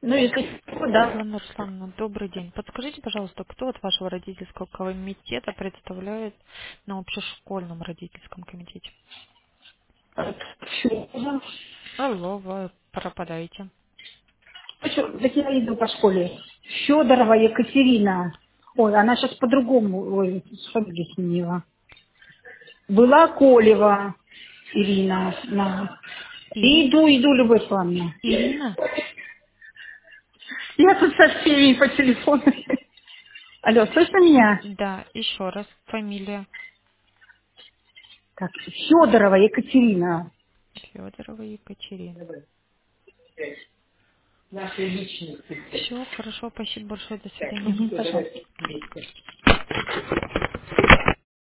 Ну, если да. Светлана Руслановна, добрый день. Подскажите, пожалуйста, кто от вашего родительского комитета представляет на общешкольном родительском комитете? Федорова. Алло, вы пропадаете. Так я иду по школе. Федорова Екатерина. Ой, она сейчас по-другому, ой, фамилию сменила. Была Колева Ирина. Да. И Ири... иду, Любовь Ивановна. Ирина? Я тут со всеми по телефону. Алло, слышно меня? Да, еще раз. Фамилия Так, Федорова Екатерина. Федорова Екатерина. Наши личности. Все, хорошо, спасибо большое, до свидания. Мгм, пожалуйста.